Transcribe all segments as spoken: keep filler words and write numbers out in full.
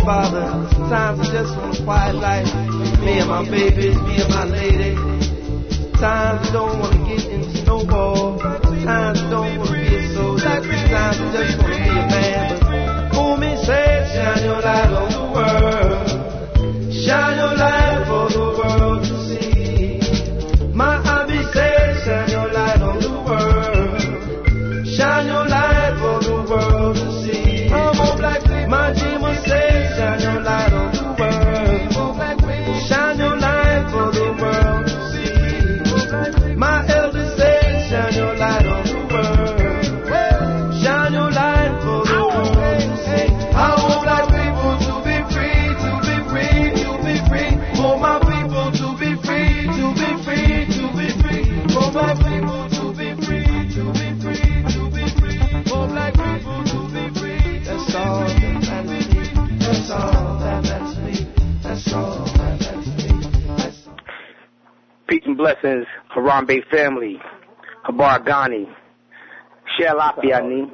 father. Sometimes I just want a quiet life. Me and my baby, me and my lady. Sometimes I don't want to get into snowball. Sometimes I don't want to be a soldier. Sometimes I just want to be a man. But for me, say, shine your light on the world. Shine your light for the world to see. My hobby says, shine your light on the world. Shine your light for the world to see. I'm a black people. My dream will say, shine your light on the world. Shine your light for the world to see. My elders say, shine your light on the world. Shine your light for the world to see. I want black people to be free, to be free, to be free. For my people to be free, to be free, to be free. For my people to be free, to be free, to be free. For black people to be free. That's all that matters to me. That's all that matters to me. That's all that matters to me. That's all. Peace and blessings, Harambe family, Habar Ghani, Shalapi Ani.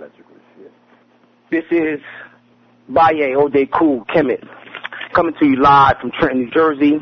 This is Baye Odeku Kemet coming to you live from Trenton, New Jersey.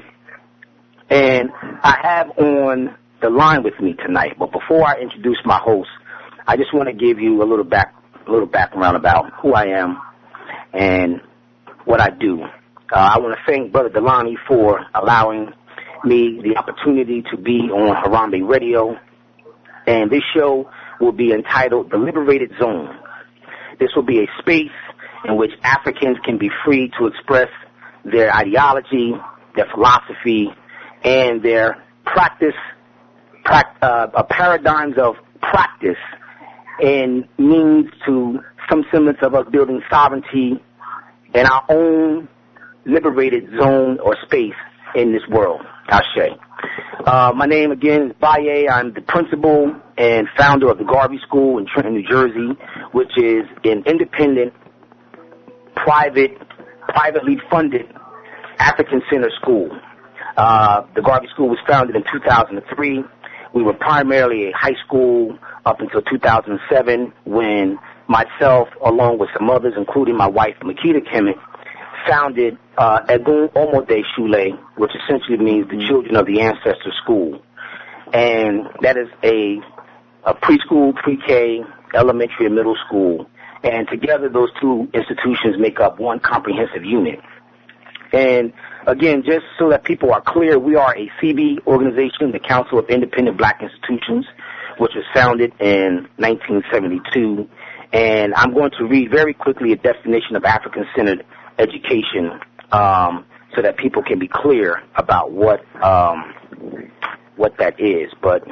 And I have on the line with me tonight. But before I introduce my host, I just want to give you a little back, a little background about who I am and what I do. Uh, I want to thank Brother Delani for allowing me the opportunity to be on Harambe Radio, and this show will be entitled The Liberated Zone. This will be a space in which Africans can be free to express their ideology, their philosophy, and their practice, pra- uh, paradigms of practice and means to some semblance of us building sovereignty in our own liberated zone or space in this world. Ashe. Uh, my name again is Baye. I'm the principal and founder of the Garvey School in Trenton, New Jersey, which is an independent, private, privately funded African-centered school. Uh, the Garvey School was founded in two thousand three. We were primarily a high school up until two thousand seven when myself, along with some others, including my wife, Makita Kemet, founded uh, Egun Omode Shule, which essentially means the Children of the Ancestor School. And that is a, a preschool, pre-K, elementary, and middle school. And together those two institutions make up one comprehensive unit. And again, just so that people are clear, we are a C B organization, the Council of Independent Black Institutions, which was founded in nineteen seventy-two. And I'm going to read very quickly a definition of African-centered education, um, so that people can be clear about what um, what that is. But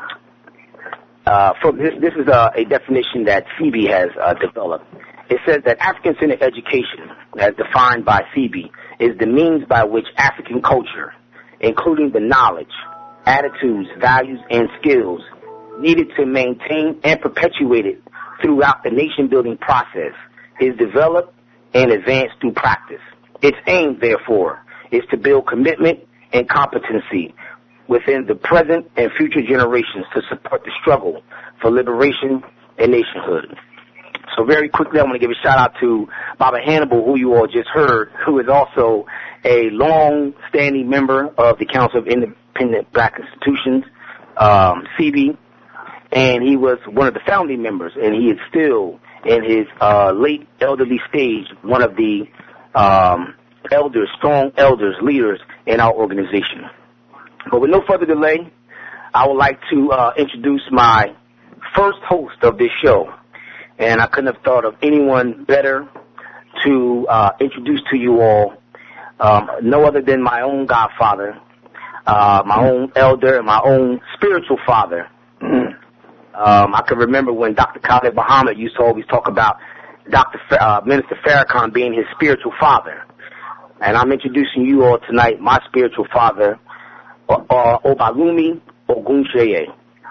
uh, from this, this is a, a definition that C B has uh, developed. It says that African-centered education, as defined by C B, is the means by which African culture, including the knowledge, attitudes, values, and skills needed to maintain and perpetuate it throughout the nation-building process, is developed and advanced through practice. Its aim, therefore, is to build commitment and competency within the present and future generations to support the struggle for liberation and nationhood. So very quickly, I want to give a shout-out to Baba Hannibal, who you all just heard, who is also a long-standing member of the Council of Independent Black Institutions, um, C B, and he was one of the founding members, and he is still, in his uh, late elderly stage, one of the um, elders, strong elders, leaders in our organization. But with no further delay, I would like to uh, introduce my first host of this show. And I couldn't have thought of anyone better to uh, introduce to you all, um, no other than my own godfather, uh, my own elder, and my own spiritual father. um, I can remember when Doctor Khalid Muhammad used to always talk about Doctor F- uh, Minister Farrakhan being his spiritual father. And I'm introducing you all tonight, my spiritual father, uh, uh, Obalumi Ogunsheye.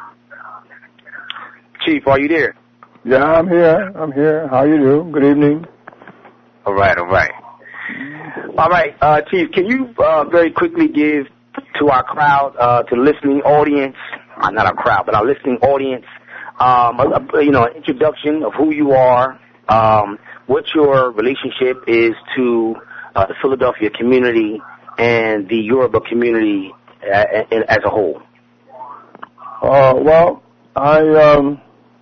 Chief, are you there? Yeah, I'm here. I'm here. How you do? Good evening. All right, all right. All right, uh, Chief, can you uh, very quickly give to our crowd, uh, to the listening audience, uh, not our crowd, but our listening audience, um, a, a, you know, an introduction of who you are, um, what your relationship is to uh, the Philadelphia community and the Yoruba community as a whole? Uh, well, I um,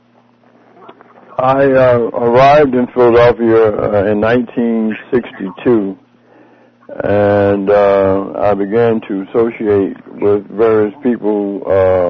I uh, arrived in Philadelphia uh, in nineteen sixty-two, and uh, I began to associate with various people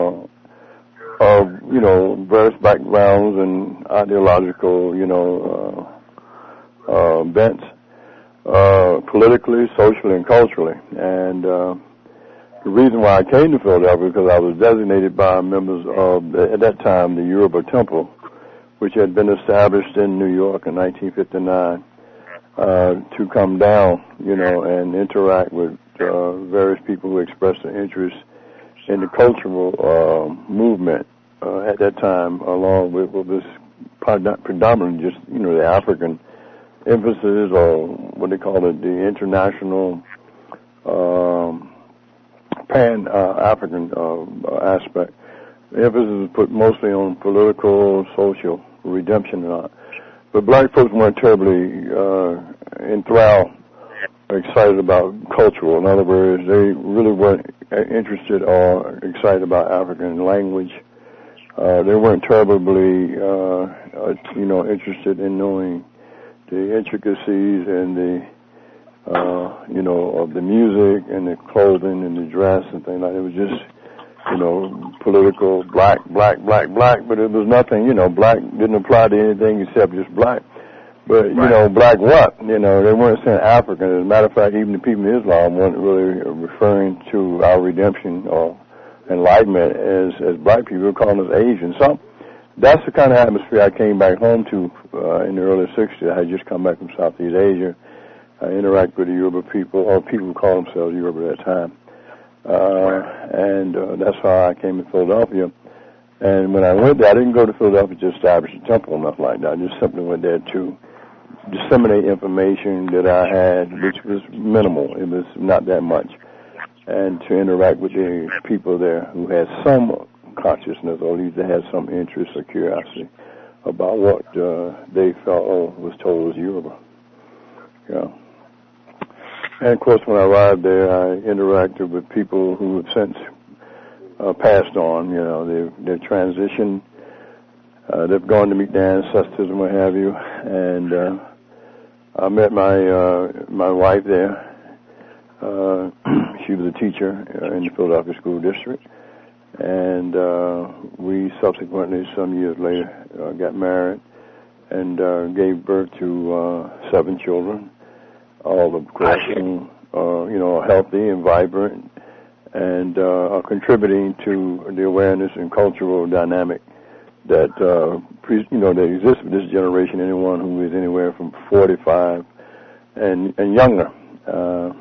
uh, of, you know, various backgrounds and ideological, you know, uh, uh, bents, uh, politically, socially, and culturally. And uh, the reason why I came to Philadelphia is because I was designated by members of, the, at that time, the Yoruba Temple, which had been established in New York in nineteen fifty-nine, uh, to come down, you know, and interact with uh, various people who expressed an interest in the cultural uh, movement uh, at that time, along with what was predominantly just, you know, the African emphasis, or what they call it, the international um, pan-African uh, uh, aspect. The emphasis was put mostly on political, social redemption and all. But black folks weren't terribly uh, enthralled, excited about cultural. In other words, they really weren't interested or excited about African language. Uh, they weren't terribly, uh, uh, you know, interested in knowing the intricacies and the, uh, you know, of the music and the clothing and the dress and things like that. It was just, you know, political, black, black, black, black, but it was nothing, you know, black didn't apply to anything except just black. But, you right. know, black what? You know, they weren't saying African. As a matter of fact, even the people in Islam weren't really referring to our redemption or enlightenment as, as black people. They were calling us Asian. So that's the kind of atmosphere I came back home to uh, in the early sixties. I had just come back from Southeast Asia. I interacted with the Yoruba people, or people who call themselves Yoruba at that time. Uh, and uh, that's how I came to Philadelphia. And when I went there, I didn't go to Philadelphia to establish a temple or nothing like that. I just simply went there to disseminate information that I had, which was minimal. It was not that much. And to interact with the people there who had some consciousness, or at least they had some interest or curiosity about what uh, they felt or was told was Yoruba. Yeah. And, of course, when I arrived there, I interacted with people who have since uh, passed on, you know, they, their transition. Uh, they've gone to meet their ancestors and what have you. And uh, I met my uh, my wife there. Uh, she was a teacher uh, in the Philadelphia School District. And uh, we subsequently, some years later, uh, got married and uh, gave birth to uh, seven children. All of course, and, uh, you know, healthy and vibrant, and uh, are contributing to the awareness and cultural dynamic that, uh, pre- you know, that exists with this generation. Anyone who is anywhere from forty-five and, and younger. Uh,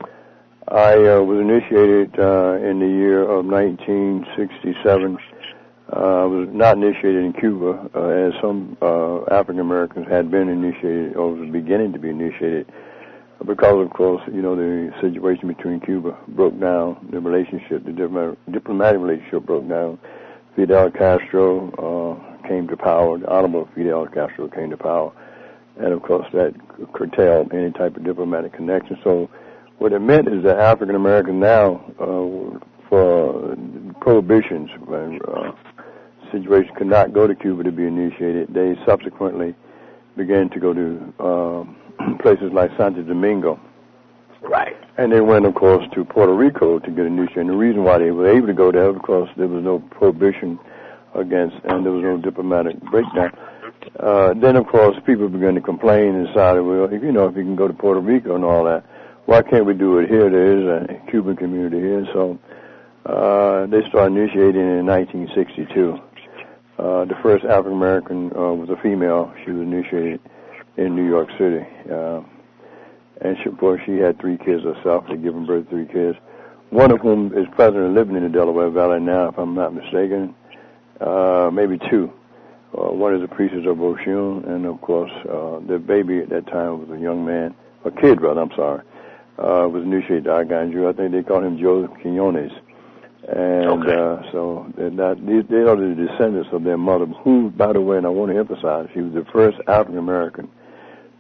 I uh, was initiated uh, in the year of nineteen sixty-seven. Uh, I was not initiated in Cuba, uh, as some uh, African Americans had been initiated, or was beginning to be initiated. Because, of course, you know, the situation between Cuba broke down, the relationship, the diplomatic relationship broke down. Fidel Castro uh, came to power, the Honorable Fidel Castro came to power, and, of course, that curtailed any type of diplomatic connection. So what it meant is that African Americans now, uh, for prohibitions, uh, situation could not go to Cuba to be initiated. They subsequently began to go to uh, places like Santo Domingo. Right. And they went, of course, to Puerto Rico to get initiated. And the reason why they were able to go there, of course, there was no prohibition against, and there was no diplomatic breakdown. Uh, then, of course, people began to complain and decided, well, if, you know, if you can go to Puerto Rico and all that, why can't we do it here? There is a Cuban community here. So uh, they started initiating in nineteen sixty-two. Uh, the first African American uh, was a female. She was initiated in New York City. Uh, and she, of course, she had three kids herself. They'd given birth to three kids, one of whom is presently living in the Delaware Valley now, if I'm not mistaken. Uh, maybe two. Uh, one is a priestess of Oshun, and, of course, uh, the baby at that time was a young man, a kid, rather, I'm sorry, uh, was initiated to Arganjo. I think they called him Joseph Quinones. And okay. uh, so they're not, these, they are the descendants of their mother, who, by the way, and I want to emphasize, she was the first African-American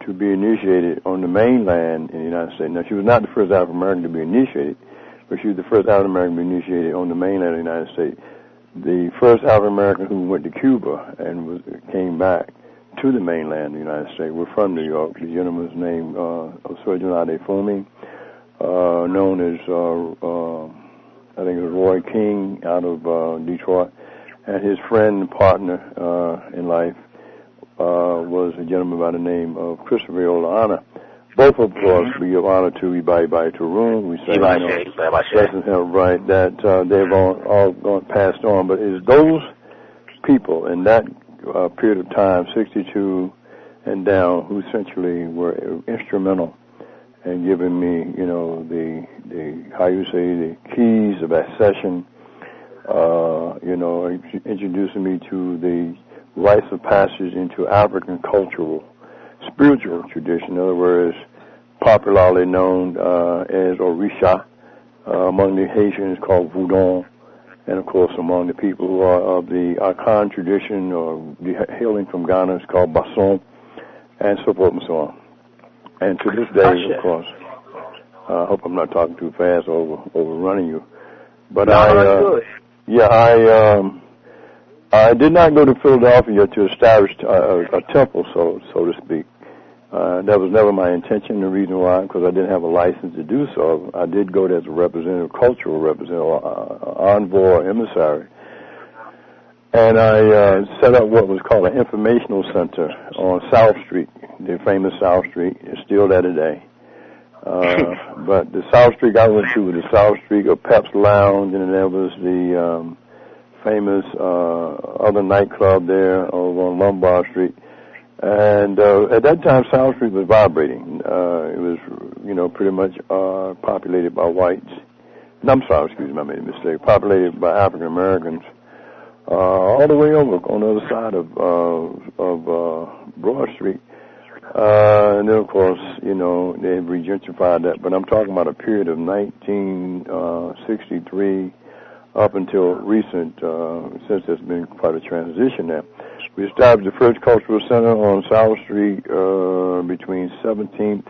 to be initiated on the mainland in the United States. Now, she was not the first African American to be initiated, but she was the first African American to be initiated on the mainland of the United States. The first African American who went to Cuba and was, came back to the mainland of the United States were from New York. The gentleman's name, uh, Surgeon Adefumi, uh, known as, uh, uh, I think it was Roy King out of uh, Detroit, and his friend and partner uh, in life uh, was a gentleman by the name of Christopher Olana. Both, of course, we give honor to Ibai Bai Turun. We say, you know, blessings him, right, that uh, they've all, all gone, passed on. But it's those people in that uh, period of time, sixty-two and down, who essentially were instrumental in giving me, you know, the, the how you say, the keys of accession, uh, you know, introducing me to the rites of passage into African cultural spiritual tradition. In other words, popularly known uh, as Orisha, uh, among the Haitians called Voudon, and of course among the people who are of the Akan tradition or the hailing from Ghana, it's called Basson, and so forth and so on. And to this day, of course, I uh, hope I'm not talking too fast or over, overrunning you, but no, I, uh, yeah, I, um, I did not go to Philadelphia to establish a, a, a temple, so so to speak. Uh, that was never my intention. The reason why, because I didn't have a license to do so. I did go there as a representative, cultural representative, uh, envoy, or emissary. And I uh, set up what was called an informational center on South Street, the famous South Street. It's still there today. Uh, but the South Street I went to was the South Street of Pep's Lounge, and there was the um, famous uh, other nightclub there over on Lombard Street. And uh, at that time, South Street was vibrating. Uh, it was, you know, pretty much uh, populated by whites. No, I'm sorry, excuse me, I made a mistake. Populated by African Americans, uh, all the way over on the other side of uh, of uh, Broad Street. Uh, and then, of course, you know, they regentrified that. But I'm talking about a period of nineteen sixty-three up until recent, uh, since there's been quite a transition there. We established the first cultural center on South Street uh, between seventeenth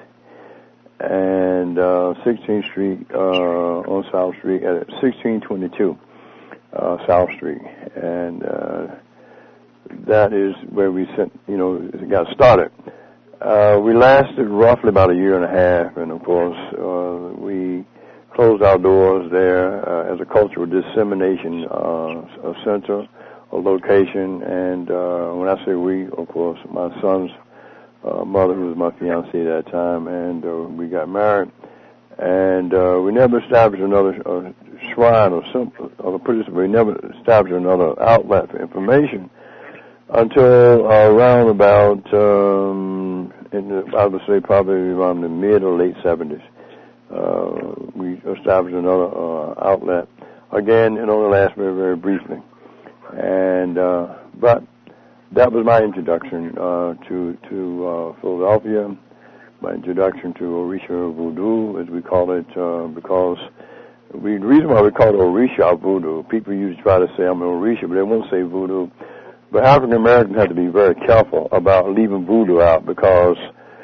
and uh, sixteenth Street uh, on South Street at sixteen twenty-two uh, South Street, and uh, that is where we sent, you know, got started. Uh, we lasted roughly about a year and a half, and of course uh, we closed our doors there uh, as a cultural dissemination uh, center. Location, and uh, when I say we, of course, my son's uh, mother, who was my fiancée at that time, and uh, we got married, and uh, we never established another uh, shrine or something, or put it this way, we never established another outlet for information until uh, around about, um, in the, I would say probably around the mid or late seventies. Uh, we established another uh, outlet, again, it only lasted very, very briefly. And uh, but that was my introduction uh, to to uh, Philadelphia, my introduction to Orisha Voodoo, as we call it, uh, because we, the reason why we call it Orisha Voodoo, people usually try to say I'm an Orisha, but they won't say Voodoo. But African Americans have to be very careful about leaving Voodoo out, because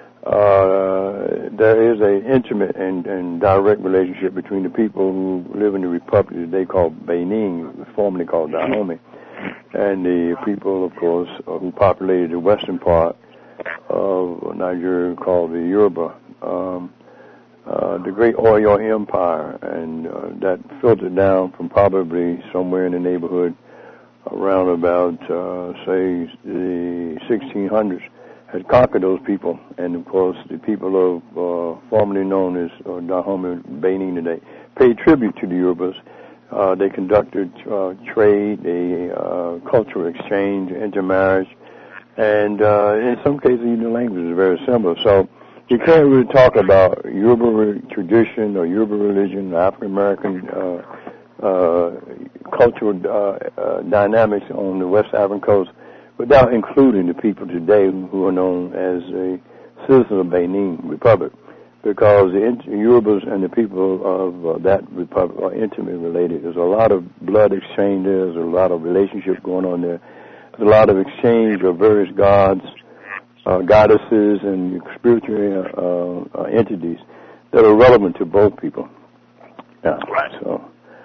uh, there is an intimate and, and direct relationship between the people who live in the republic that they call Benin, formerly called Dahomey, and the people, of course, who populated the western part of Nigeria called the Yoruba, um, uh, the great Oyo Empire, and uh, that filtered down from probably somewhere in the neighborhood around about, uh, say, the sixteen hundreds, had conquered those people, and of course the people of uh, formerly known as uh, Dahomey, Benin today, paid tribute to the Yorubas. Uh, they conducted uh, trade, a uh, cultural exchange, intermarriage, and uh, in some cases even the language is very similar. So you can't really talk about Yoruba tradition or Yoruba religion, African American uh, uh, cultural uh, uh, dynamics on the West African coast without including the people today who are known as the citizens of Benin Republic, because the Yorubas and the people of uh, that republic are intimately related. There's a lot of blood exchange there. There's a lot of relationships going on there. There's a lot of exchange of various gods, uh, goddesses and spiritual uh, uh, entities that are relevant to both people. Yeah. Right. So,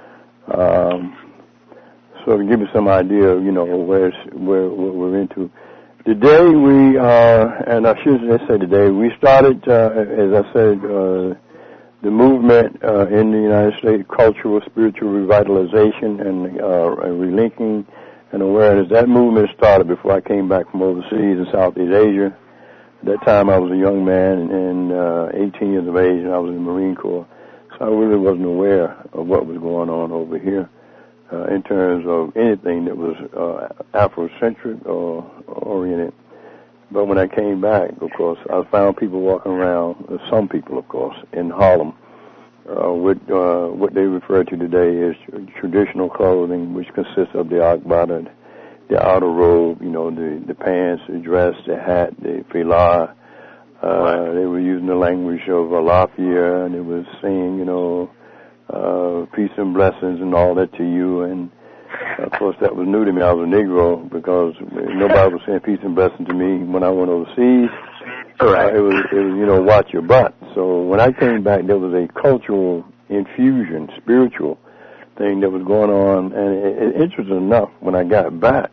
um, so to give you some idea, you know, where where what we're into. Today we, uh, and I should say today, we started, uh, as I said, uh, the movement uh, in the United States, cultural, spiritual revitalization and uh, relinking and awareness. That movement started before I came back from overseas in Southeast Asia. At that time I was a young man and uh, eighteen years of age, and I was in the Marine Corps. So I really wasn't aware of what was going on over here uh, in terms of anything that was uh, Afrocentric or oriented. But when I came back, of course, I found people walking around, some people, of course, in Harlem, uh, with uh, what they refer to today as traditional clothing, which consists of the akbata, the outer robe, you know, the, the pants, the dress, the hat, the filar. Uh, right. They were using the language of Alafia, and they were saying, you know, uh, peace and blessings and all that to you. And, of course, that was new to me. I was a Negro because nobody was saying peace and blessings to me when I went overseas. Right. Uh, it was, it was, you know, watch your butt. So when I came back, there was a cultural infusion, spiritual thing that was going on. And it, it, interesting enough, when I got back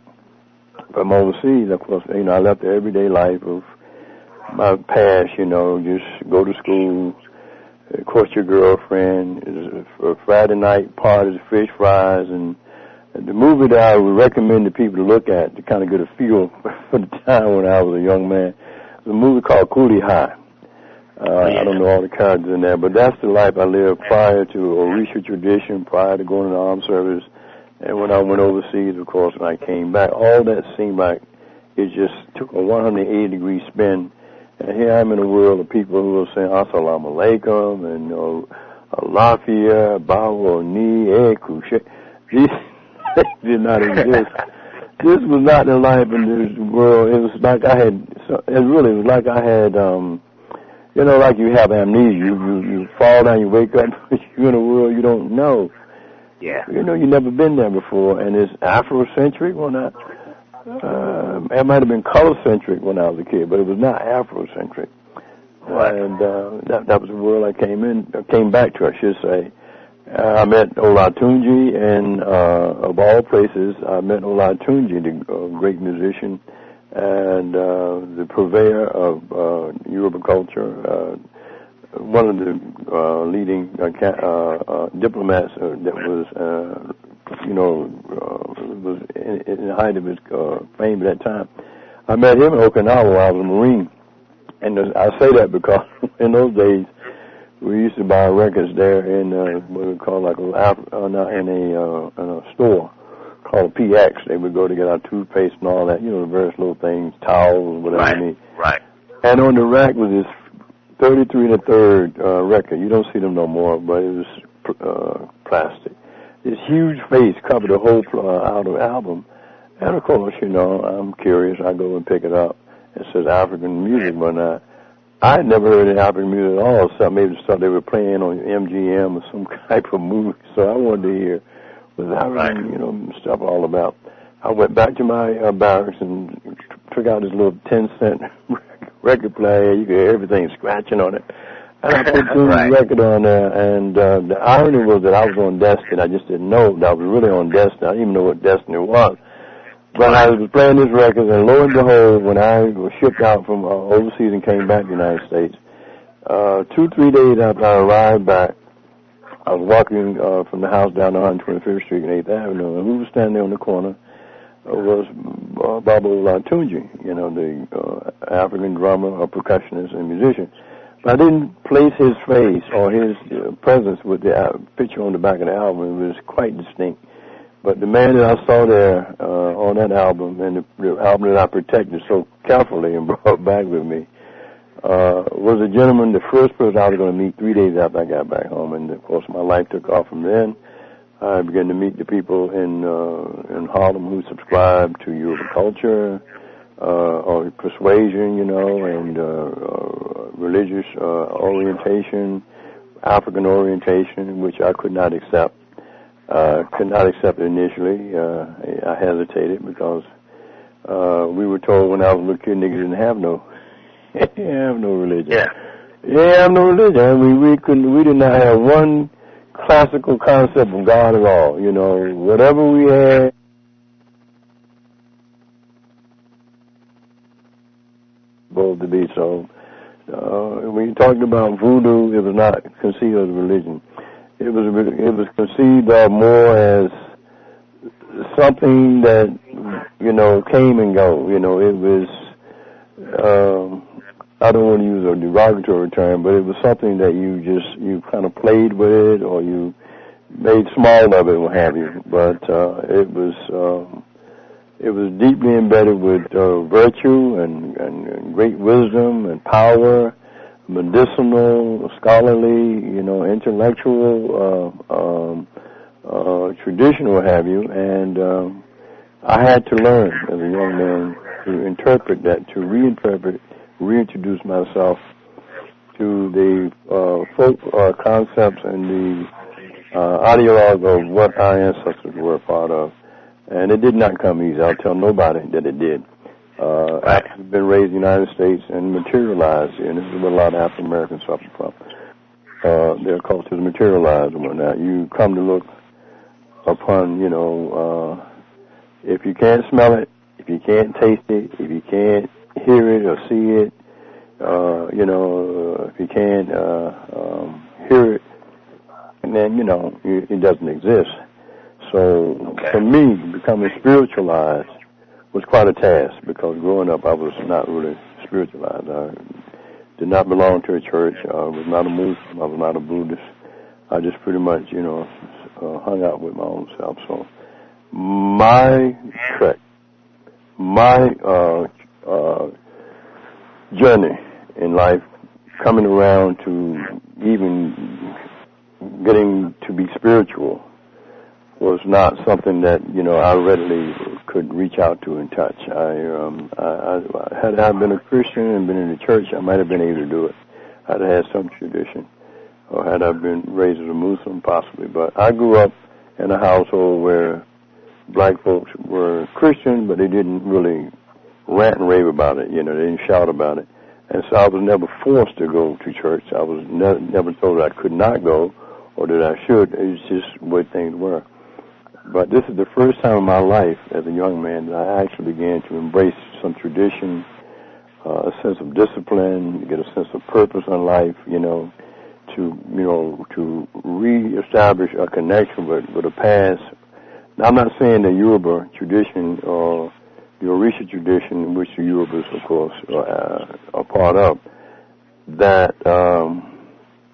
from overseas, of course, you know, I left the everyday life of my past, you know, just go to school, of course, your girlfriend, for Friday night parties, fish fries, and, and the movie that I would recommend to people to look at to kind of get a feel for the time when I was a young man, was a movie called Coolie High. Uh, oh, yeah. I don't know all the characters in there, but that's the life I lived prior to Orisha tradition, prior to going to the armed service, and when I went overseas, of course, when I came back. All that seemed like it just took a one hundred eighty degree spin. And here I'm in a world of people who are saying Assalamu alaikum and uh, Alafia, Bawa, Ni, Ekushe. These did not exist. This was not the life in this world. It was like I had, it really was like I had, um, you know, like you have amnesia. You, you, you fall down, you wake up, you're in a world you don't know. Yeah. You know, you've never been there before. And it's Afrocentric or not. Uh, it might have been color-centric when I was a kid, but it was not Afrocentric. Right. And uh, that, that was the world I came in, came back to, I should say. Uh, I met Olatunji, and uh, of all places, I met Olatunji, the uh, great musician and uh, the purveyor of uh, Yoruba culture, uh, one of the uh, leading uh, uh, uh, diplomats uh, that was uh, you know, uh, was in, in the height of his uh, fame at that time. I met him in Okinawa while I was a Marine. And I say that because in those days, we used to buy records there in uh, what we call like a, uh, in, a, uh, in a store called P X. They would go to get our toothpaste and all that, you know, the various little things, towels, whatever right, you need. Right. And on the rack was this thirty-three and a third uh, record. You don't see them no more, but it was uh, plastic. This huge face covered the whole uh, out of album. And, of course, you know, I'm curious. I go and pick it up. It says African music, but uh, I had never heard of African music at all, so maybe stuff they were playing on M G M or some type of movie. So I wanted to hear what African, you know, stuff all about. I went back to my uh, barracks and took out this little ten cent record player. You could hear everything scratching on it. And I put the right. record on there, and uh, the irony was that I was on Destiny. I just didn't know that I was really on Destiny. I didn't even know what Destiny was. But I was playing this record, and lo and behold, when I was shipped out from uh, overseas and came back to the United States, uh, two, three days after I arrived back, I was walking uh, from the house down to one hundred twenty-fifth Street and eighth Avenue, and who was standing there on the corner uh, was uh, Baba Olatunji, you know, the uh, African drummer, a percussionist, and musician. But I didn't place his face or his uh, presence with the uh, picture on the back of the album. It was quite distinct. But the man that I saw there uh, on that album, and the, the album that I protected so carefully and brought back with me, uh, was a gentleman, the first person I was going to meet three days after I got back home. And, of course, my life took off from then. I began to meet the people in uh, in Harlem who subscribed to Yoruba culture, uh, or persuasion, you know, and uh, uh, religious uh, orientation, African orientation, which I could not accept. Uh, could not accept it initially. Uh, I hesitated because uh, we were told when I was a little kid, niggas didn't have no have no religion. Yeah. Yeah, have no religion. I mean, we couldn't. We did not have one classical concept of God at all. You know, whatever we had. Both to be so. Uh, when you talked about voodoo, it was not conceived as a religion. It was it was conceived of more as something that, you know, came and go. You know, it was. Um, I don't want to use a derogatory term, but it was something that you just you kind of played with, or you made small of it, what have you. But uh, it was. Um, It was deeply embedded with uh, virtue and, and, and great wisdom and power, medicinal, scholarly, you know, intellectual, uh, um, uh, tradition, what have you. And um, I had to learn as a young man to interpret that, to reinterpret, reintroduce myself to the uh, folk uh, concepts and the uh, ideologue of what our ancestors were a part of. And it did not come easy. I'll tell nobody that it did. Uh, right. I've been raised in the United States and materialized, and this is what a lot of African Americans suffer from. Uh, their culture is materialized and whatnot. You come to look upon, you know, uh, if you can't smell it, if you can't taste it, if you can't hear it or see it, uh, you know, if you can't uh, um, hear it, and then, you know, it, it doesn't exist. So okay. for me, becoming spiritualized was quite a task, because growing up I was not really spiritualized. I did not belong to a church. I was not a Muslim. I was not a Buddhist. I just pretty much, you know, uh, hung out with my own self. So my trek, my uh, uh, journey in life, coming around to even getting to be spiritual, was not something that, you know, I readily could reach out to and touch. I, um, I, I had I been a Christian and been in the church, I might have been able to do it. I'd have had some tradition, or had I been raised as a Muslim, possibly. But I grew up in a household where black folks were Christian, but they didn't really rant and rave about it. You know, they didn't shout about it, and so I was never forced to go to church. I was ne- never told that I could not go or that I should. It was just the way things were. But this is the first time in my life as a young man that I actually began to embrace some tradition, uh, a sense of discipline, get a sense of purpose in life, you know, to, you know, to reestablish a connection with, with the past. Now, I'm not saying the Yoruba tradition or the Orisha tradition, which the Yorubas, of course, are, are part of, that um,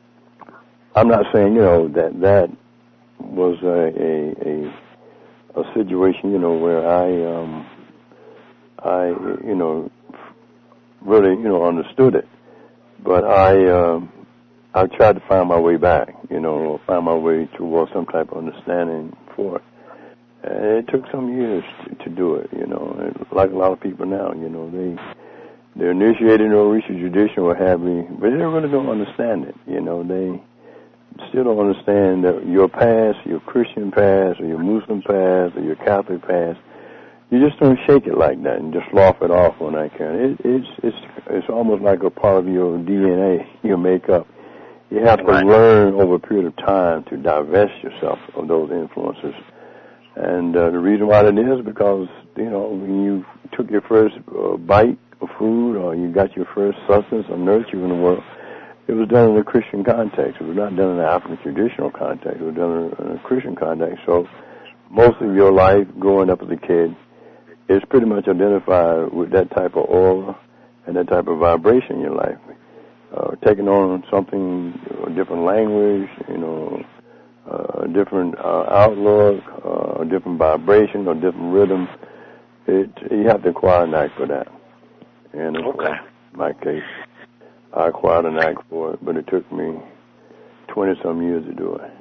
I'm not saying, you know, that that was a, a, a, a situation, you know, where I, um, I, you know, really, you know, understood it. But I, um, I tried to find my way back, you know, find my way towards some type of understanding for it. And it took some years to, to do it, you know, and like a lot of people now, you know, they, they're initiated in Orisha tradition or have you, but they really don't understand it, you know, they still don't understand that your past, your Christian past, or your Muslim past, or your Catholic past, you just don't shake it like that and just slough it off on that kind. It, it's it's it's almost like a part of your D N A, your makeup. You have to right. learn over a period of time to divest yourself of those influences. And uh, the reason why that is because, you know, when you took your first uh, bite of food, or you got your first substance of nurture in the world, it was done in a Christian context. It was not done in an African traditional context. It was done in a Christian context. So most of your life growing up as a kid is pretty much identified with that type of aura and that type of vibration in your life. Uh, taking on something, a different language, you know, uh, a different uh, outlook, uh, a different vibration, or different rhythm. It, you have to acquire a knack for that. And okay. in my case, I acquired a knack for it, but it took me twenty-some years to do it.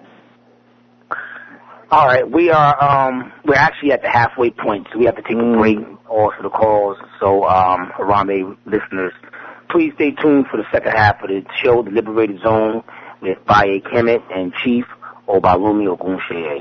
All right, we are um, we're actually at the halfway point, so we have to take mm. a break also the calls. So, um, Harambe listeners, please stay tuned for the second half of the show, The Liberated Zone, with Baye Kemet and Chief Obalumi Ogunsheye.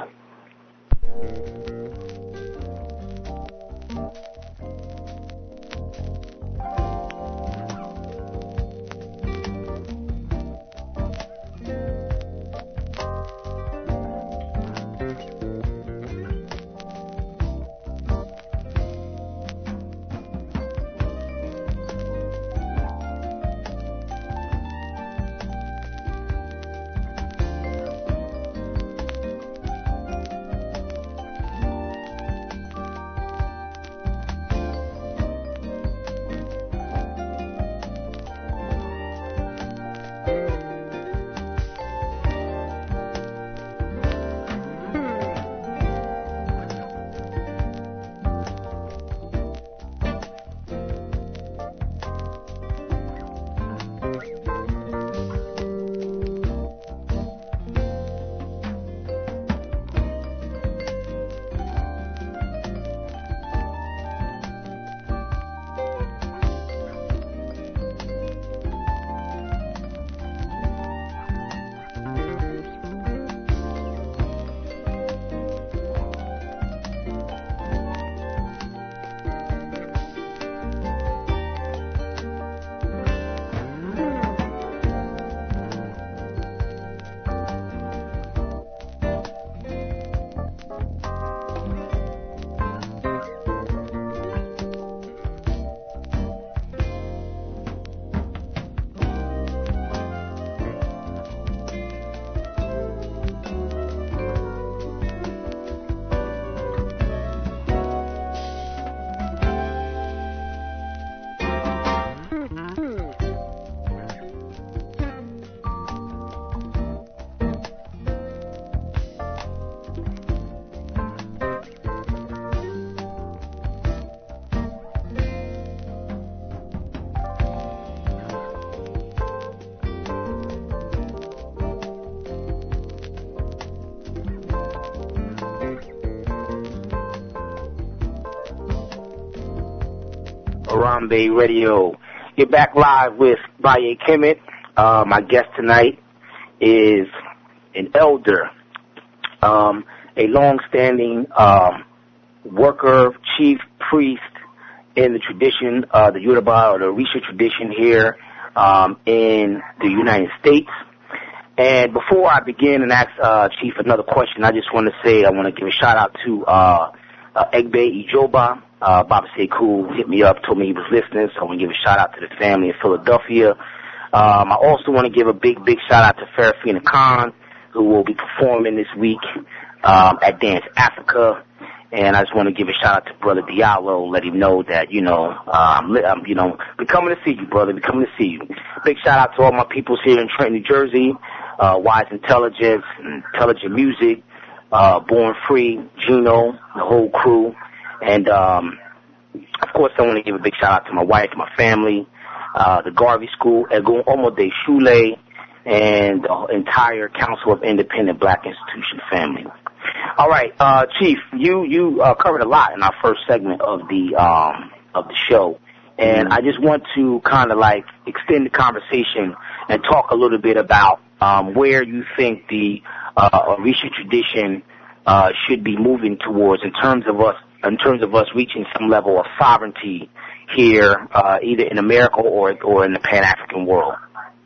Harambe Radio. You're back live with Baye Kemet. Uh, my guest tonight is an elder, um, a long-standing um, worker, chief priest in the tradition, uh, the Yoruba or the Orisha tradition here um, in the United States. And before I begin and ask uh, Chief another question, I just want to say I want to give a shout-out to uh, uh, Egbe Ijoba. Uh, Baba Sekou hit me up, told me he was listening, so I want to give a shout-out to the family in Philadelphia. Um, I also want to give a big, big shout-out to Farafina Khan, who will be performing this week um, at Dance Africa. And I just want to give a shout-out to Brother Diallo, let him know that, you know, um, um, you know, we're coming to see you, brother, we're coming to see you. Big shout-out to all my peoples here in Trenton, New Jersey, uh, Wise Intelligence, Intelligent Music, uh, Born Free, Gino, the whole crew. And, um, of course, I want to give a big shout-out to my wife, my family, uh, the Garvey School, Egon Omode Shule, and the entire Council of Independent Black Institution family. All right, uh, Chief, you, you, uh, covered a lot in our first segment of the, um, of the show. And I just want to kind of like extend the conversation and talk a little bit about, um, where you think the, uh, Orisha tradition, uh, should be moving towards in terms of us, in terms of us reaching some level of sovereignty here, uh, either in America or, or in the Pan-African world.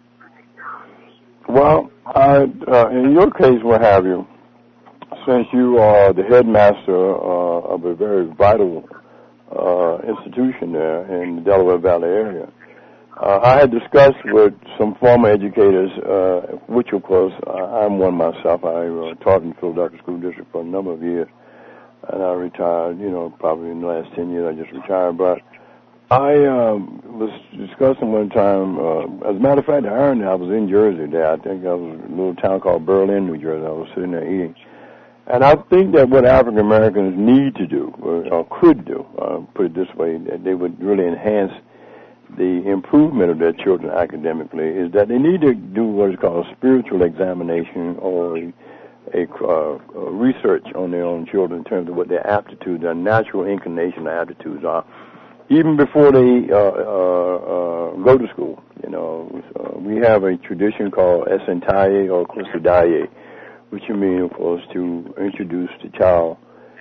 Well, I, uh, in your case, what have you, since you are the headmaster uh, of a very vital uh, institution there in the Delaware Valley area, uh, I had discussed with some former educators, uh, which of course I'm one myself. I uh, taught in Philadelphia School District for a number of years, and I retired, you know, probably in the last ten years I just retired. But I um, was discussing one time, uh, as a matter of fact, the irony, I was in Jersey there. I think I was in a little town called Berlin, New Jersey. I was sitting there eating. And I think that what African Americans need to do, or, or could do, uh, put it this way, that they would really enhance the improvement of their children academically, is that they need to do what is called a spiritual examination or a, a, uh, a research on their own children in terms of what their aptitudes, their natural inclination and aptitudes are, even before they uh, uh, uh, go to school. You know, uh, we have a tradition called Esentaye or Kusudaye, which you mean, of course, to introduce the child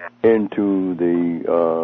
into the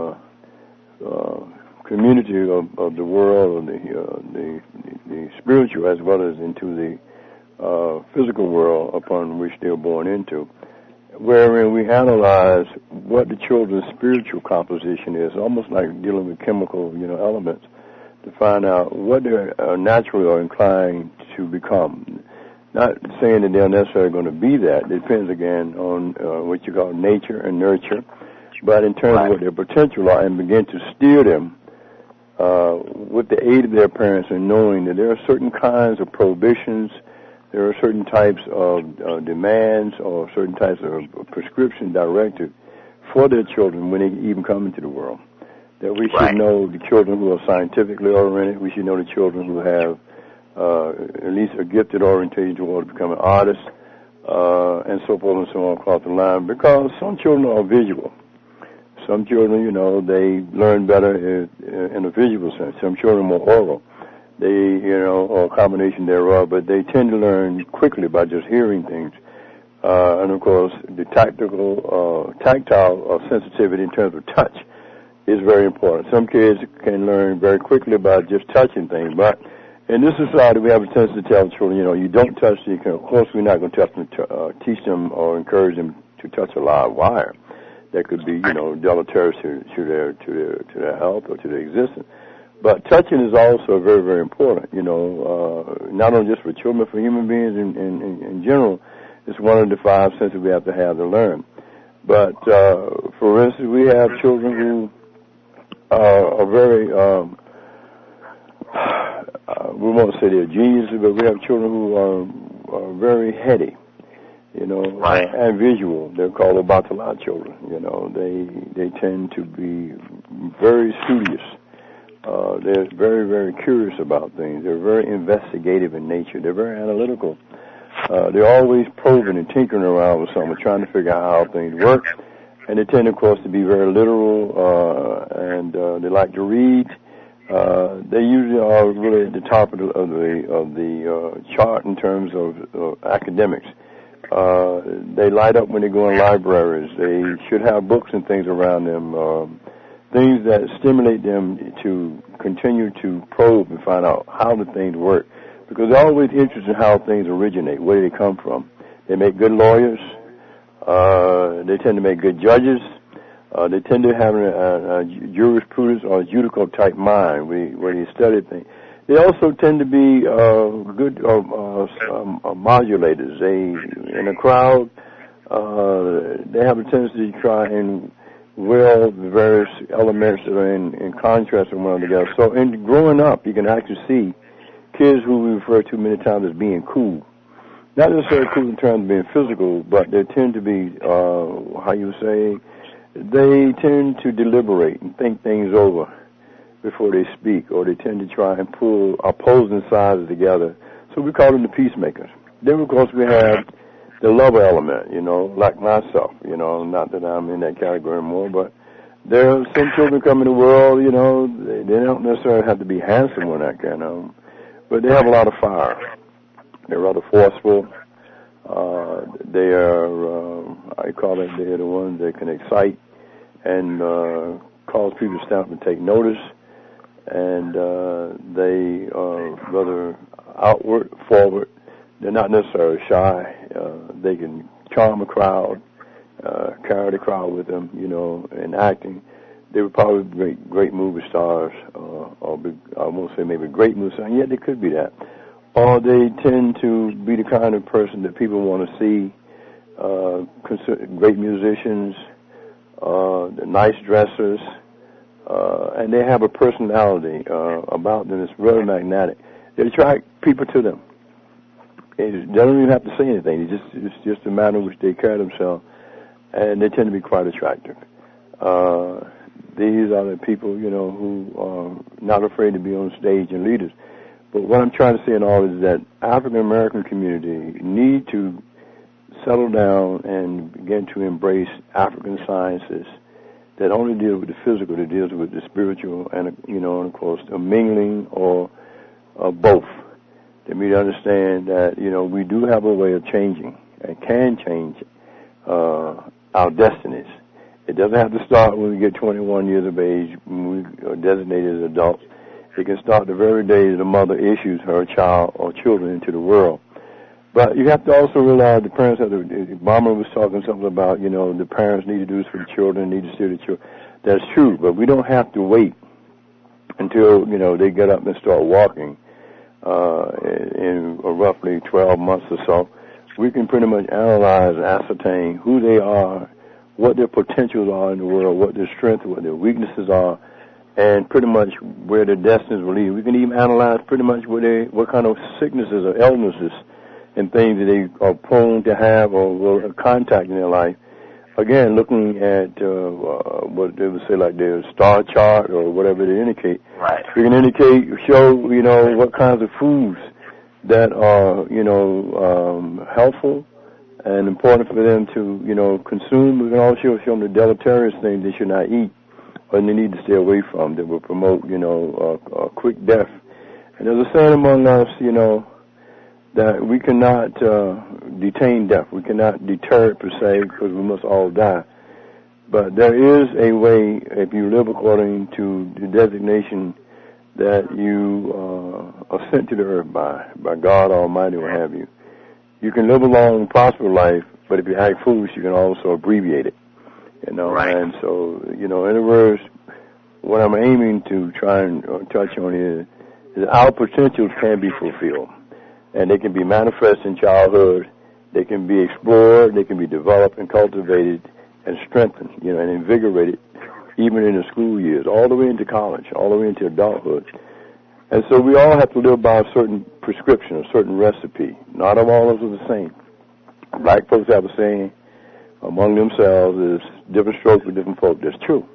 uh, uh, community of, of the world, or the, uh, the, the the spiritual, as well as into the uh, physical world upon which they're born into, wherein we analyze what the children's spiritual composition is, almost like dealing with chemical, you know, elements, to find out what they're uh, naturally are inclined to become. Not saying that they're necessarily going to be that. It depends, again, on uh, what you call nature and nurture. But in terms right. of what their potential are, and begin to steer them uh, with the aid of their parents and knowing that there are certain kinds of prohibitions, there are certain types of uh, demands or certain types of prescription directed for their children when they even come into the world. That we should right. know the children who are scientifically oriented. We should know the children who have Uh, at least a gifted orientation toward becoming artists, uh, and so forth and so on across the line, because some children are visual. Some children, you know, they learn better in, in a visual sense. Some children are more oral. They, you know, or a combination thereof, but they tend to learn quickly by just hearing things. Uh, and of course, the tactical, uh, tactile uh, sensitivity in terms of touch is very important. Some kids can learn very quickly by just touching things, but in this society, we have a tendency to tell children, you know, you don't touch, you can, of course, we're not going to touch them, to, uh, teach them or encourage them to touch a live wire. That could be, you know, deleterious to, to their, to their, to their health or to their existence. But touching is also very, very important, you know, uh, not only just for children, but for human beings in, in, in, in general. It's one of the five senses we have to have to learn. But, uh, for instance, we have children who, uh, are very, um, Uh, we won't say they're geniuses, but we have children who are, are very heady, you know, right. and visual. They're called Obatala children. You know, they they tend to be very studious. Uh, they're very, very curious about things. They're very investigative in nature. They're very analytical. Uh, they're always probing and tinkering around with something, trying to figure out how things work. And they tend, of course, to be very literal, uh, and uh, they like to read. Uh, they usually are really at the top of the of the, of the uh, chart in terms of uh, academics. Uh, they light up when they go in libraries. They should have books and things around them, uh, things that stimulate them to continue to probe and find out how the things work. Because they're always interested in how things originate, where they come from. They make good lawyers. Uh, they tend to make good judges. Uh, they tend to have a, a, a jurisprudence or a judical type mind where, where they study things. They also tend to be uh, good uh, uh, um, uh, modulators. They, in a crowd, uh, they have a tendency to try and will the various elements that are in, in contrast with one another. So in growing up, you can actually see kids who we refer to many times as being cool. Not necessarily cool in terms of being physical, but they tend to be, uh, how you say, they tend to deliberate and think things over before they speak, or they tend to try and pull opposing sides together. So we call them the peacemakers. Then, of course, we have the lover element, you know, like myself, you know, not that I'm in that category anymore, but there are some children come in the world, you know, they, they don't necessarily have to be handsome or that kind of, but they have a lot of fire. They're rather forceful. Uh, they are, uh, I call it, they're the ones that can excite and uh, cause people to stop and take notice. And uh, they are rather outward, forward. They're not necessarily shy. Uh, they can charm a crowd, uh, carry the crowd with them, you know, in acting. They were probably great, great movie stars, uh, or be, I won't say maybe great movie stars, and yet they could be that. Or they tend to be the kind of person that people want to see, uh, great musicians, uh, nice dressers, uh, and they have a personality uh, about them that's really magnetic. They attract people to them. They don't even have to say anything. It's just, it's just a manner in which they carry themselves, and they tend to be quite attractive. Uh, these are the people, you know, who are not afraid to be on stage and leaders. But what I'm trying to say in all is that African American community need to settle down and begin to embrace African sciences that only deal with the physical, that deals with the spiritual, and you know, and of course, a mingling or uh, both. They need to understand that you know we do have a way of changing and can change uh, our destinies. It doesn't have to start when we get twenty-one years of age, when we are designated as adults. It can start the very day the mother issues her child or children into the world. But you have to also realize the parents have to, Obama was talking something about, you know, the parents need to do this for the children, need to steer the children. That's true, but we don't have to wait until, you know, they get up and start walking uh, in, in roughly twelve months or so. We can pretty much analyze and ascertain who they are, what their potentials are in the world, what their strengths, what their weaknesses are, and pretty much where their destinies will lead. We can even analyze pretty much what they, what kind of sicknesses or illnesses and things that they are prone to have or will contact in their life. Again, looking at uh, uh, what they would say like their star chart or whatever they indicate. Right. We can indicate, show, you know, what kinds of foods that are, you know, um, helpful and important for them to, you know, consume. We can also show them the deleterious things they should not eat or they need to stay away from that will promote, you know, uh, a quick death. And there's a saying among us, you know, that we cannot uh, detain death. We cannot deter it per se because we must all die. But there is a way, if you live according to the designation that you uh, are sent to the earth by, by God Almighty, what have you. You can live a long, prosperous life, but if you act foolish, you can also abbreviate it. You know, right. And so, you know, in other words, what I'm aiming to try and uh, touch on is, is our potentials can be fulfilled. And they can be manifest in childhood. They can be explored. They can be developed and cultivated and strengthened, you know, and invigorated even in the school years, all the way into college, all the way into adulthood. And so we all have to live by a certain prescription, a certain recipe. Not all of us are the same. Black folks have a saying among themselves is different strokes for different folk. That's true.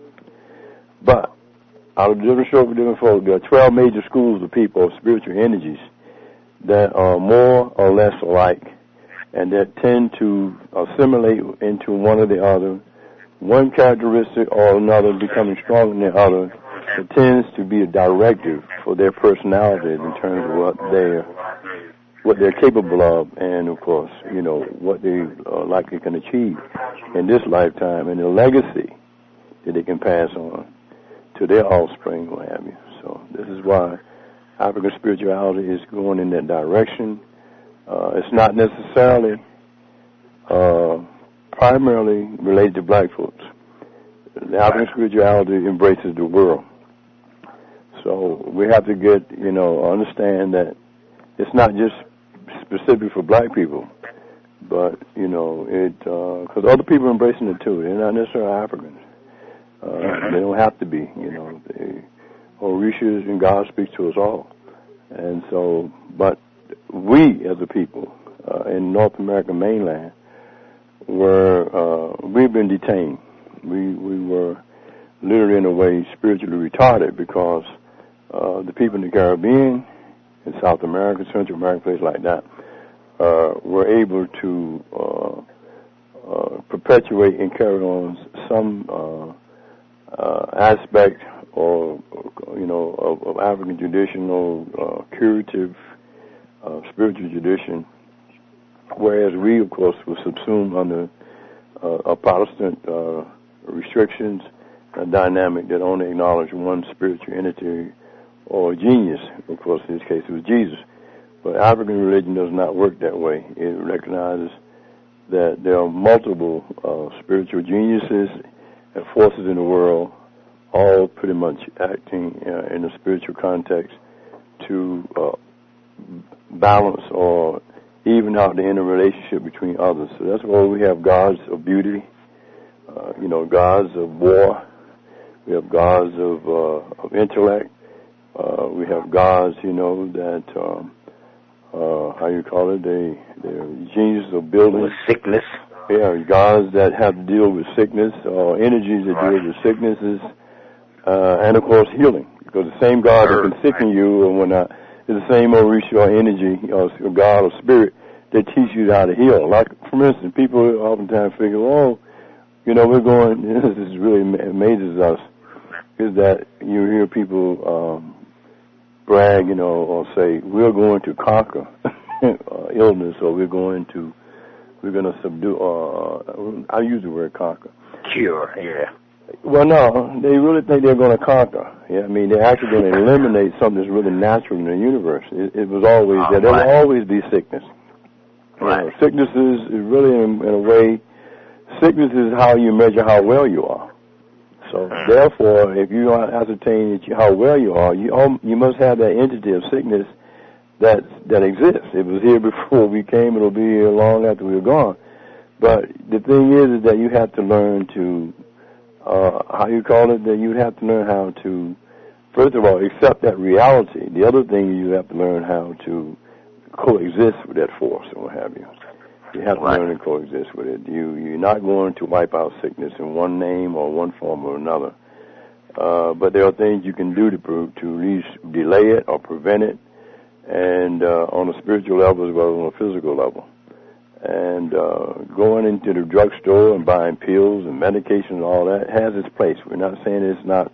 But out of different strokes for different folk, there are twelve major schools of people, of spiritual energies, that are more or less alike and that tend to assimilate into one or the other, one characteristic or another becoming stronger than the other it tends to be a directive for their personalities in terms of what they're what they're capable of, and of course, you know, what they uh, likely can achieve in this lifetime, and the legacy that they can pass on to their offspring, what have you. So this is why African spirituality is going in that direction. Uh, it's not necessarily uh, primarily related to black folks. The African spirituality embraces the world. So we have to get, you know, understand that it's not just specific for black people, but, you know, it, because uh, other people are embracing it too. They're not necessarily Africans. Uh, they don't have to be, you know. They, Orishas and God speaks to us all. And so, but we as a people uh, in North American mainland were, uh, we've been detained. We, we were literally in a way spiritually retarded because uh, the people in the Caribbean, in South America, Central America, places like that, uh, were able to uh, uh, perpetuate and carry on some uh, uh, aspect or, you know, of, of African traditional uh, curative uh, spiritual tradition, whereas we, of course, were subsumed under uh, a Protestant uh, restrictions, a dynamic that only acknowledged one spiritual entity or genius. Of course, in this case, it was Jesus. But African religion does not work that way. It recognizes that there are multiple uh, spiritual geniuses and forces in the world, all pretty much acting uh, in a spiritual context to uh, balance or even out the interrelationship between others. So that's why we have gods of beauty, uh, you know, gods of war. We have gods of, uh, of intellect. Uh, we have gods, you know, that, um, uh, how you call it, they, they're geniuses of building. With sickness. Yeah, gods that have to deal with sickness, or energies that right. deal with sicknesses, uh, and of course healing. Because the same God sure. that can sicken you or whatnot is the same Orisha or energy, or God or spirit that teaches you how to heal. Like, for instance, people oftentimes figure, oh, you know, we're going, this is really amazes us, is that you hear people um, brag, you know, or say, we're going to conquer uh, illness, or we're going to, we're going to subdue, uh, I use the word conquer. Cure, yeah. Well, no, they really think they're going to conquer. Yeah, I mean, they're actually going to eliminate something that's really natural in the universe. It, it was always oh, there. There right. will always be sickness. Right. You know, sickness is, is really, in, in a way, sickness is how you measure how well you are. So, mm-hmm. therefore, if you don't ascertain that you, how well you are, you you must have that entity of sickness that that exists. It was here before we came. It'll be here long after we're gone. But the thing is, is that you have to learn to, uh, how you call it, that you have to learn how to, first of all, accept that reality. The other thing, you have to learn how to coexist with that force and what have you. You have to right. learn to coexist with it. You, you're not going to wipe out sickness in one name or one form or another. Uh, but there are things you can do to, to at least delay it or prevent it, and uh, on a spiritual level as well as on a physical level. And uh, going into the drugstore and buying pills and medications and all that has its place. We're not saying it's not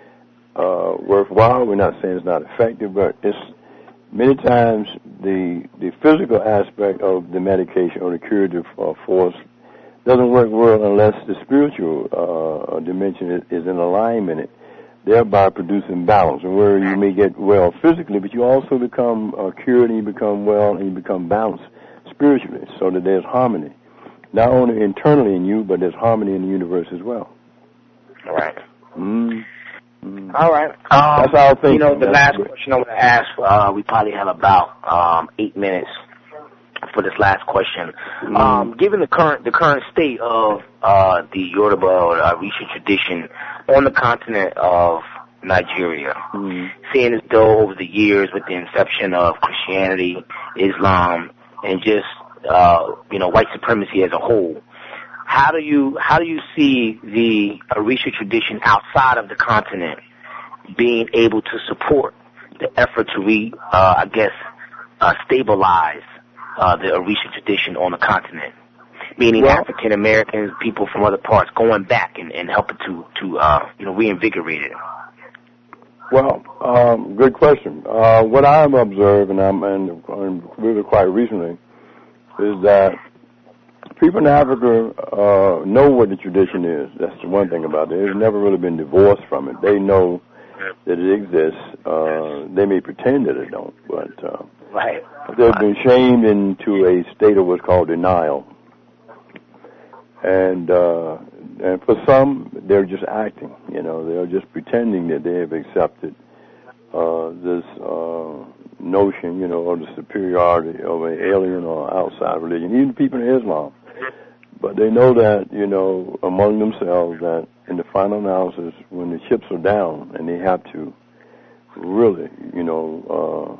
uh, worthwhile. We're not saying it's not effective, but it's many times the the physical aspect of the medication or the curative uh, force doesn't work well unless the spiritual uh, dimension is, is in alignment, thereby producing balance. And where you may get well physically, but you also become uh, cured and you become well and you become balanced spiritually, so that there's harmony, not only internally in you, but there's harmony in the universe as well. All right. Mm. Mm. All right. Um, That's how I think. You know, the That's last good. question I want to ask, uh, we probably have about um, eight minutes for this last question. Mm. Um, given the current the current state of uh, the Yoruba or uh, Orisha tradition on the continent of Nigeria, mm. seeing as though over the years with the inception of Christianity, Islam, and just uh, you know white supremacy as a whole, how do you how do you see the Orisha tradition outside of the continent being able to support the effort to re uh, I guess uh, stabilize uh, the Orisha tradition on the continent, meaning well, African Americans, people from other parts going back and, and helping to to uh, you know reinvigorate it? Well, um, good question. Uh, what I'm observing, and I'm, and I'm really quite recently, is that people in Africa uh, know what the tradition is. That's the one thing about it. They've never really been divorced from it. They know that it exists. Uh, they may pretend that it don't, but uh, right. they've been shamed into a state of what's called denial. And uh, and for some, they're just acting. You know, they're just pretending that they have accepted uh, this uh, notion, you know, of the superiority of an alien or outside religion, even people in Islam. But they know that, you know, among themselves, that in the final analysis, when the chips are down and they have to really, you know,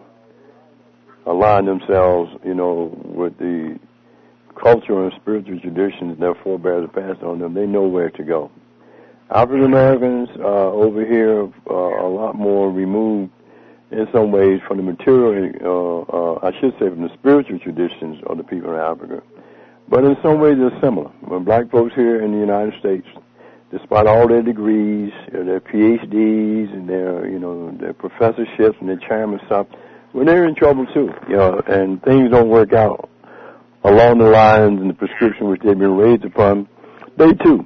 uh, align themselves, you know, with the cultural and spiritual traditions their forebears have passed on them, they know where to go. African Americans uh, over here uh, are a lot more removed in some ways from the material, uh, uh, I should say from the spiritual traditions of the people in Africa. But in some ways they're similar. When black folks here in the United States, despite all their degrees, their P H Ds and their, you know, their professorships and their chairman stuff, well, they're in trouble too, you know, and things don't work out along the lines and the prescription which they've been raised upon, they too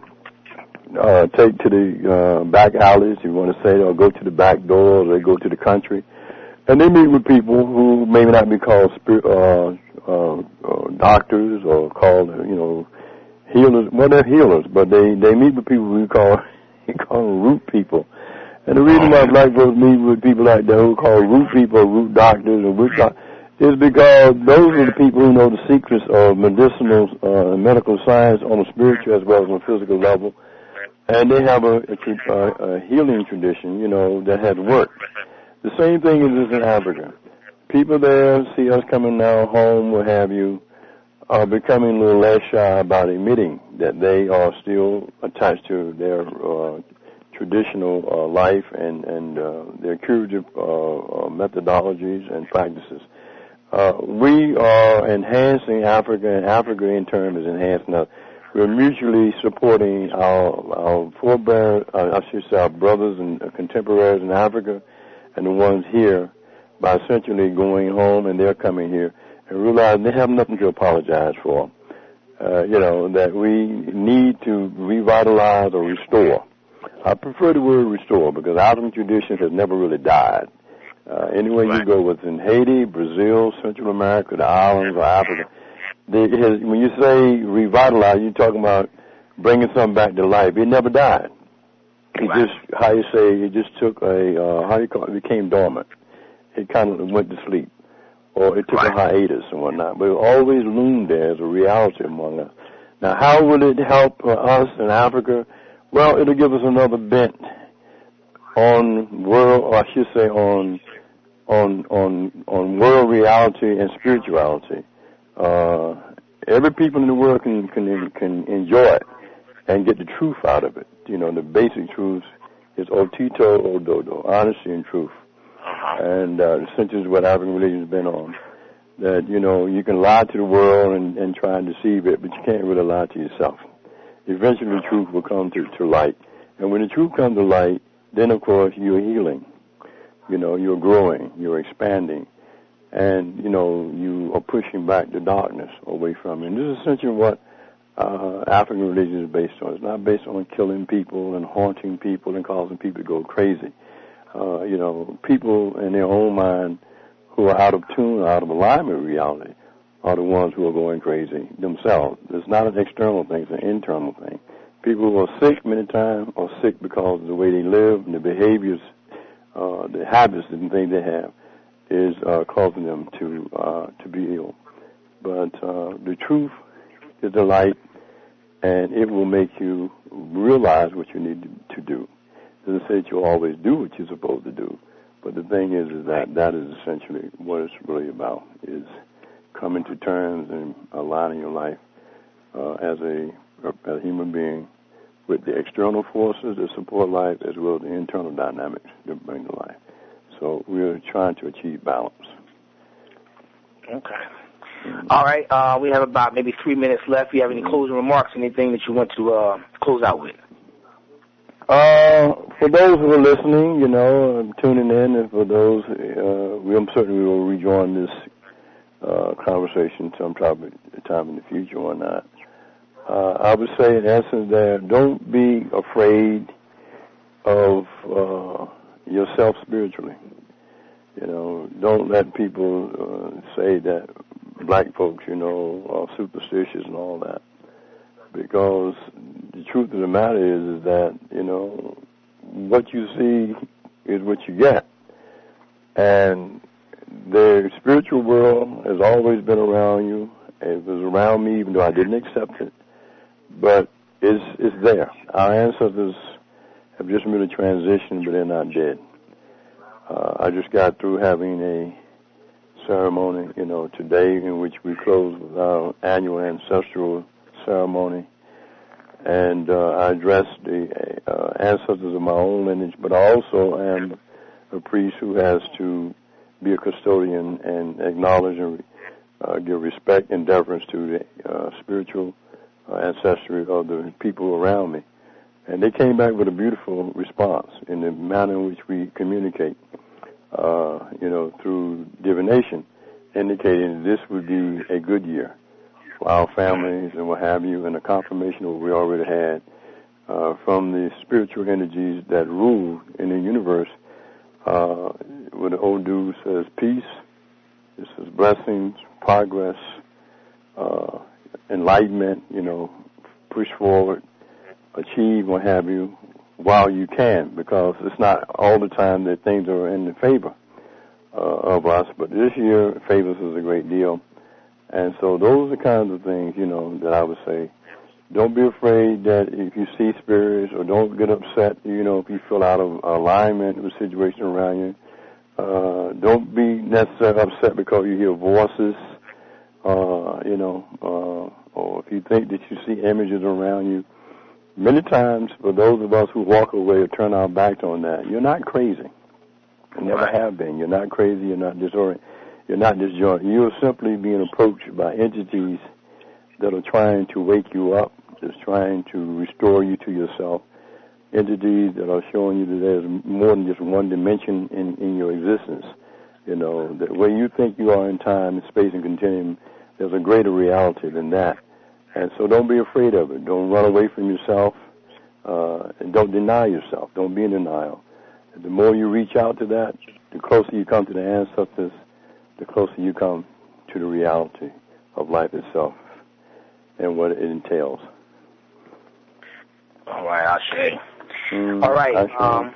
uh, take to the uh, back alleys, you want to say, or go to the back door, or they go to the country, and they meet with people who may not be called spirit, uh, uh, uh, doctors or called, you know, healers. Well, they're healers, but they, they meet with people we call, we call them root people. And the reason why black folks meet with people like that who call root people, root doctors, or root doctors, is because those are the people who know the secrets of medicinal uh, and medical science on a spiritual as well as on a physical level, and they have a, a, a healing tradition, you know, that has worked. The same thing is in Africa. People there see us coming now home, what have you, are becoming a little less shy about admitting that they are still attached to their uh, traditional uh, life and, and uh, their curative uh, uh, methodologies and practices. Uh, we are enhancing Africa, and Africa in turn is enhancing us. We're mutually supporting our, our forebears, uh, I should say our brothers and contemporaries in Africa and the ones here by essentially going home and they're coming here and realizing they have nothing to apologize for. Uh, you know, that we need to revitalize or restore. I prefer the word restore because African tradition has never really died. Uh, anywhere you go, whether in Haiti, Brazil, Central America, the islands, or Africa, they, it has, when you say revitalize, you're talking about bringing something back to life. It never died. It just, how you say, it just took a, uh, how you call it, it became dormant. It kind of went to sleep. Or it took a hiatus and whatnot. But it always loomed there as a reality among us. Now, how will it help uh, us in Africa? Well, it'll give us another bent on world, or I should say on on on on world reality and spirituality. Uh, every people in the world can can can enjoy it and get the truth out of it. You know, the basic truth is otito ododo, honesty and truth. And uh, essentially is what African religion has been on. That, you know, you can lie to the world and, and try and deceive it, but you can't really lie to yourself. Eventually the truth will come to, to light. And when the truth comes to light, then, of course, you're healing. You know, you're growing, you're expanding. And, you know, you are pushing back the darkness away from you. And this is essentially what uh, African religion is based on. It's not based on killing people and haunting people and causing people to go crazy. Uh, you know, people in their own mind who are out of tune, out of alignment with reality, are the ones who are going crazy themselves. It's not an external thing, it's an internal thing. People who are sick many times are sick because of the way they live and the behaviors, uh, the habits and things they have is uh, causing them to uh, to be ill. But uh, the truth is the light, and it will make you realize what you need to do. It doesn't say that you'll always do what you're supposed to do, but the thing is, is that that is essentially what it's really about, is coming to terms and aligning your life uh, as a, a human being with the external forces that support life as well as the internal dynamics that bring to life. So we're trying to achieve balance. Okay. Mm-hmm. All right. Uh, we have about maybe three minutes left. Do you have any closing remarks, anything that you want to uh, close out with? Uh, for those who are listening, you know, tuning in, and for those, uh, we I'm certain we will rejoin this uh, conversation sometime time in the future or not. Uh, I would say, in essence, that don't be afraid of uh, yourself spiritually. You know, don't let people uh, say that black folks, you know, are superstitious and all that. Because the truth of the matter is, is that, you know, what you see is what you get. And the spiritual world has always been around you. It was around me, even though I didn't accept it. But it's, it's there. Our ancestors have just made a transition, but they're not dead. Uh, I just got through having a ceremony, you know, today, in which we close with our annual ancestral ceremony. And uh, I addressed the uh, ancestors of my own lineage, but I also am a priest who has to be a custodian and acknowledge and uh, give respect and deference to the uh, spiritual uh, ancestry of the people around me. And they came back with a beautiful response in the manner in which we communicate, uh, you know, through divination, indicating that this would be a good year for our families and what have you, and a confirmation of what we already had uh, from the spiritual energies that rule in the universe. Uh, what the old dude says, peace, this is blessings, progress, uh, enlightenment, you know, push forward, achieve, what have you, while you can, because it's not all the time that things are in the favor uh, of us, but this year favors us a great deal. And so those are the kinds of things, you know, that I would say. Don't be afraid that if you see spirits, or don't get upset, you know, if you feel out of alignment with the situation around you. Uh, don't be necessarily upset because you hear voices, uh, you know, uh, or if you think that you see images around you. Many times, for those of us who walk away or turn our backs on that, you're not crazy. You never have been. You're not crazy. You're not disoriented. You're not disjointed. You're simply being approached by entities that are trying to wake you up, that's trying to restore you to yourself, entities that are showing you that there's more than just one dimension in, in your existence. You know, that where you think you are in time, space, and continuum, there's a greater reality than that. And so don't be afraid of it. Don't run away from yourself, uh, and don't deny yourself. Don't be in denial. The more you reach out to that, the closer you come to the ancestors, the closer you come to the reality of life itself and what it entails. All right, Ashe. Mm, All right, Ashe. um,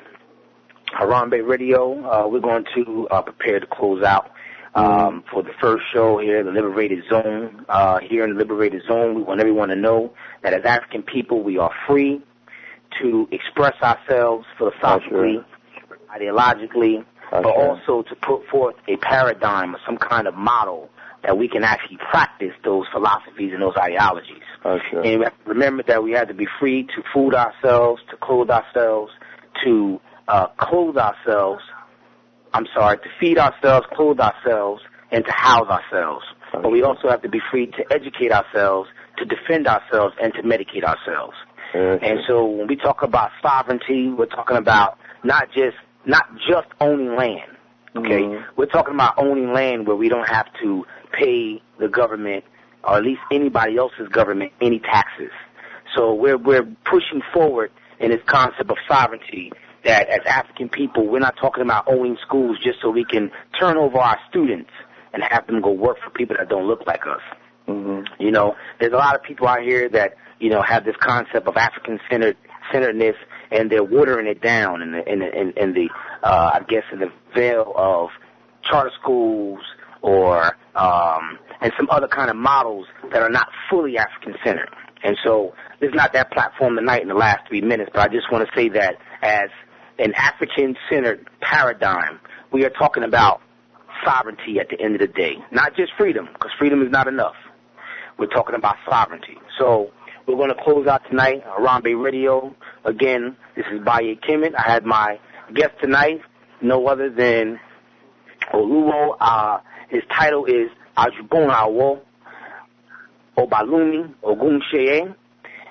Harambe Radio, uh, we're going to uh, prepare to close out um, mm. for the first show here, the Liberated Zone. Uh, here in the Liberated Zone, we want everyone to know that as African people, we are free to express ourselves philosophically, Ashe. ideologically, but also to put forth a paradigm or some kind of model that we can actually practice those philosophies and those ideologies. Okay. And we have to remember that we have to be free to food ourselves, to clothe ourselves, to uh, clothe ourselves, I'm sorry, to feed ourselves, clothe ourselves, and to house ourselves. Okay. But we also have to be free to educate ourselves, to defend ourselves, and to medicate ourselves. Okay. And so when we talk about sovereignty, we're talking about not just not just owning land, okay? Mm-hmm. We're talking about owning land where we don't have to pay the government, or at least anybody else's government, any taxes. So we're we're pushing forward in this concept of sovereignty, that as African people, we're not talking about owning schools just so we can turn over our students and have them go work for people that don't look like us. Mm-hmm. You know, there's a lot of people out here that, you know, have this concept of African-centered centeredness, and they're watering it down in the, in the, in, in the uh, I guess, in the veil of charter schools or um, and some other kind of models that are not fully African-centered. And so there's not that platform tonight in the last three minutes, but I just want to say that as an African-centered paradigm, we are talking about sovereignty at the end of the day. Not just freedom, because freedom is not enough. We're talking about sovereignty. So we're going to close out tonight, Harambe Radio. Again, this is Baye Kemet. I had my guest tonight, no other than Oluwo. Uh, his title is Ajubonawo Obalumi Ogunsheye.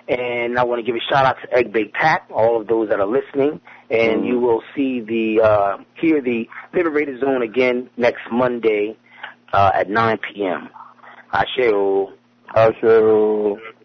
And I want to give a shout out to Egg Baked Pat, all of those that are listening. And mm. you will see the, uh, hear the Liberated Zone again next Monday uh, at nine p.m. Asheo. Asheo.